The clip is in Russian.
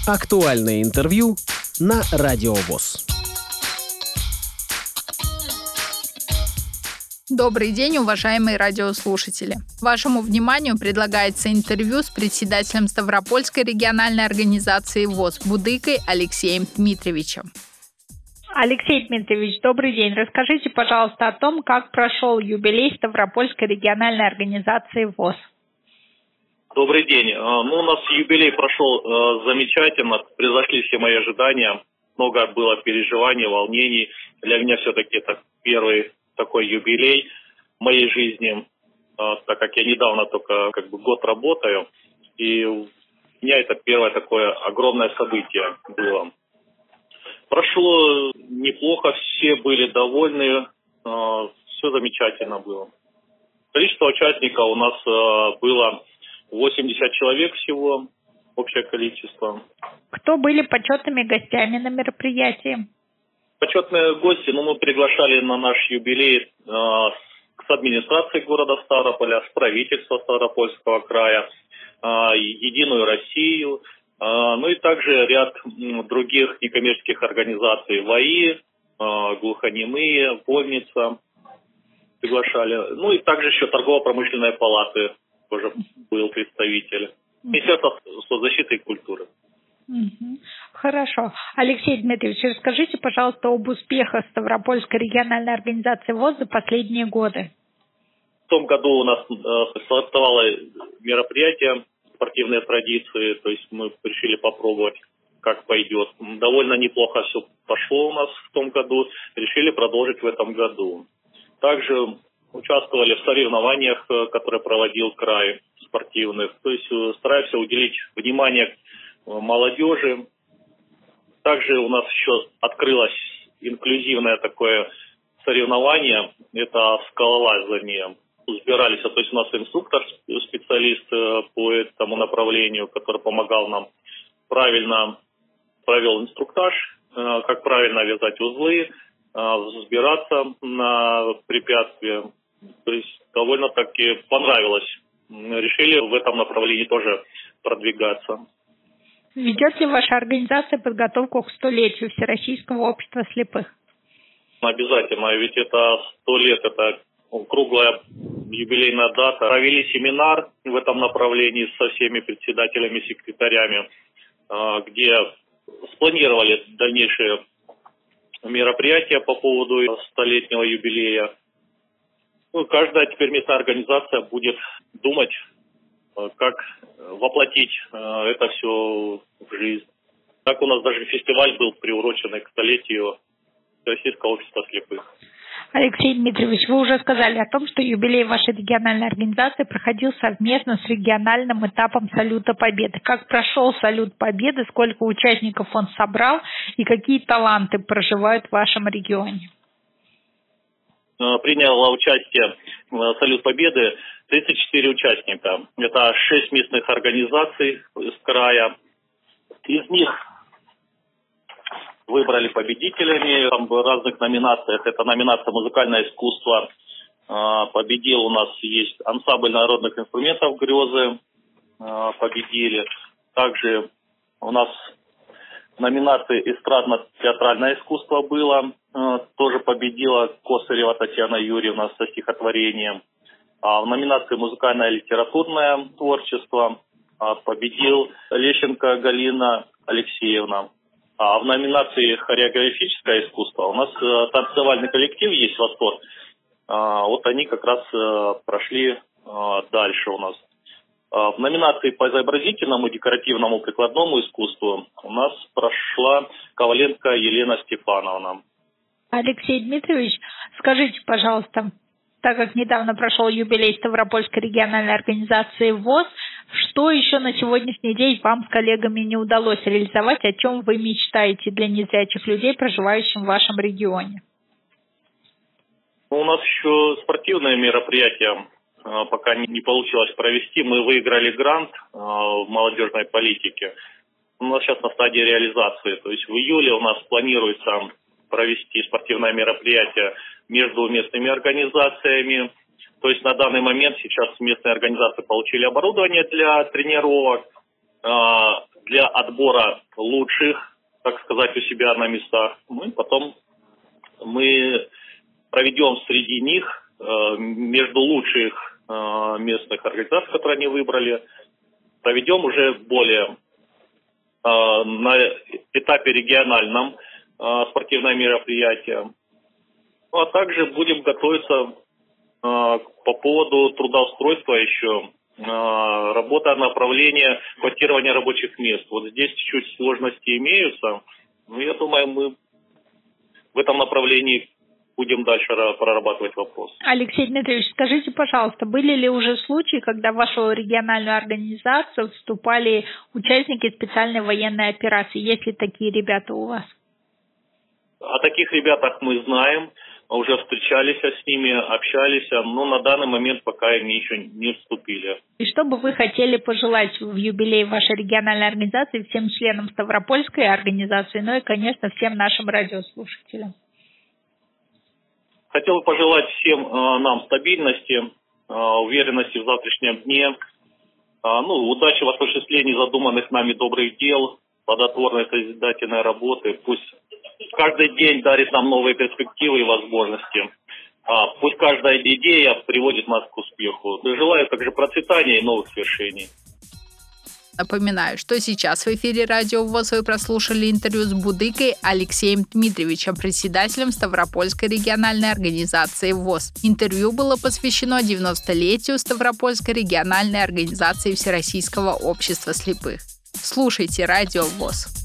Актуальное интервью на Радио ВОС. Добрый день, уважаемые радиослушатели! Вашему вниманию предлагается интервью с председателем Ставропольской региональной организации ВОС Будыкой Алексеем Дмитриевичем. Алексей Дмитриевич, добрый день. Расскажите, пожалуйста, о том, как прошел юбилей Ставропольской региональной организации ВОС. Добрый день. У нас юбилей прошел замечательно, превзошли все мои ожидания. Много было переживаний, волнений. Для меня все-таки это первый такой юбилей в моей жизни, так как я недавно только год работаю. И у меня это первое такое огромное событие было. Прошло неплохо, все были довольны, все замечательно было. Количество участников у нас было 80 человек всего, общее количество. Кто были почетными гостями на мероприятии? Почетные гости, мы приглашали на наш юбилей с администрации города Ставрополя, с правительства Ставропольского края, Единую Россию, и также ряд других некоммерческих организаций, ВАИ, глухонемые, Вольница приглашали. И также еще торгово-промышленной палаты тоже был представитель. Министерство соцзащиты и культуры. Хорошо. Алексей Дмитриевич, расскажите, пожалуйста, об успехах Ставропольской региональной организации ВОС за последние годы. В том году у нас стартовало мероприятие «Спортивные традиции», то есть мы решили попробовать, как пойдет. Довольно неплохо все пошло у нас в том году, решили продолжить в этом году. Также участвовали в соревнованиях, которые проводил край спортивных, то есть стараемся уделить внимание молодежи. Также у нас еще открылось инклюзивное такое соревнование, это скалолазание. Сбирались, то есть у нас инструктор, специалист по этому направлению, который помогал нам, правильно провел инструктаж, как правильно вязать узлы, взбираться на препятствия. То есть довольно-таки понравилось. Решили в этом направлении тоже продвигаться. Ведет ли ваша организация подготовку к 100-летию Всероссийского общества слепых? Обязательно, ведь это 100 лет, это круглая юбилейная дата. Провели семинар в этом направлении со всеми председателями, секретарями, где спланировали дальнейшие мероприятия по поводу 100-летнего юбилея. Каждая теперь местная организация будет думать, как воплотить это все в жизнь. Так у нас даже фестиваль был приуроченный к 100-летию Российского общества слепых. Алексей Дмитриевич, вы уже сказали о том, что юбилей вашей региональной организации проходил совместно с региональным этапом Салюта Победы. Как прошел Салют Победы, сколько участников он собрал и какие таланты проживают в вашем регионе? Приняло участие в Салют Победы 34 участника. Это 6 местных организаций из края. Из них выбрали победителями в разных номинациях. Это номинация «Музыкальное искусство». Победил у нас есть ансамбль народных инструментов «Грезы». Победили. Также у нас в номинации «Эстрадно-театральное искусство» было. Тоже победила Косарева Татьяна Юрьевна со стихотворением. А в номинации «Музыкальное литературное творчество» победил Лещенко Галина Алексеевна. А в номинации «Хореографическое искусство» у нас танцевальный коллектив есть «Восторг». Они как раз прошли дальше у нас. В номинации по изобразительному, декоративному, прикладному искусству у нас прошла Коваленко Елена Степановна. Алексей Дмитриевич, скажите, пожалуйста, так как недавно прошел юбилей Ставропольской региональной организации ВОС, что еще на сегодняшний день вам с коллегами не удалось реализовать, о чем вы мечтаете для незрячих людей, проживающих в вашем регионе? У нас еще спортивные мероприятия пока не получилось провести. Мы выиграли грант в молодежной политике. У нас сейчас на стадии реализации. То есть в июле у нас планируется провести спортивное мероприятие между местными организациями. То есть на данный момент сейчас местные организации получили оборудование для тренировок. Для отбора лучших, так сказать, у себя на местах. Мы проведем среди них, между лучших местных организаций, которые они выбрали, проведем уже более на этапе региональном спортивное мероприятие. Ну, а также будем готовиться по поводу трудоустройства еще. Работа направления квотирования рабочих мест. Вот здесь чуть-чуть сложности имеются, но я думаю, мы в этом направлении будем дальше прорабатывать вопрос. Алексей Дмитриевич, скажите, пожалуйста, были ли уже случаи, когда в вашу региональную организацию вступали участники специальной военной операции? Есть ли такие ребята у вас? О таких ребятах мы знаем, уже встречались с ними, общались, но на данный момент пока они еще не вступили. И что бы вы хотели пожелать в юбилей вашей региональной организации всем членам Ставропольской организации, ну и, конечно, всем нашим радиослушателям? Хотел бы пожелать всем нам стабильности, уверенности в завтрашнем дне, удачи в осуществлении задуманных нами добрых дел, плодотворной созидательной работы. Пусть каждый день дарит нам новые перспективы и возможности. Пусть каждая идея приводит нас к успеху. Желаю также процветания и новых свершений. Напоминаю, что сейчас в эфире Радио ВОС вы прослушали интервью с Будыкой Алексеем Дмитриевичем, председателем Ставропольской региональной организации ВОС. Интервью было посвящено 90-летию Ставропольской региональной организации Всероссийского общества слепых. Слушайте Радио ВОС.